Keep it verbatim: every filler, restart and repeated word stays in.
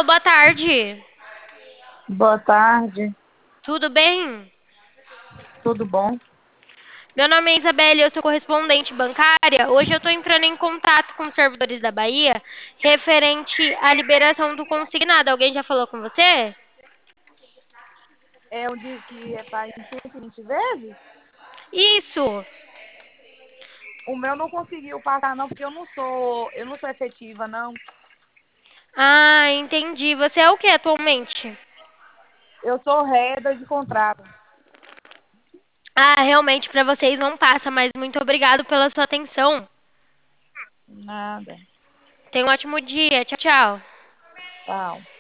boa tarde. Boa tarde, Tudo bem? tudo bom? Meu nome é Isabelle, eu sou correspondente bancária. Hoje eu estou entrando em contato com os servidores da Bahia referente à liberação do consignado. Alguém já falou com você? É onde que é para em cento e vinte vezes? Isso. O meu não conseguiu passar não, porque eu não sou, eu não sou efetiva não. Ah, entendi. Você é o que atualmente? Eu sou reda de contrato. Ah, realmente para vocês não passa, mas muito obrigado pela sua atenção. Nada. Tenha um ótimo dia. Tchau, tchau. Tchau.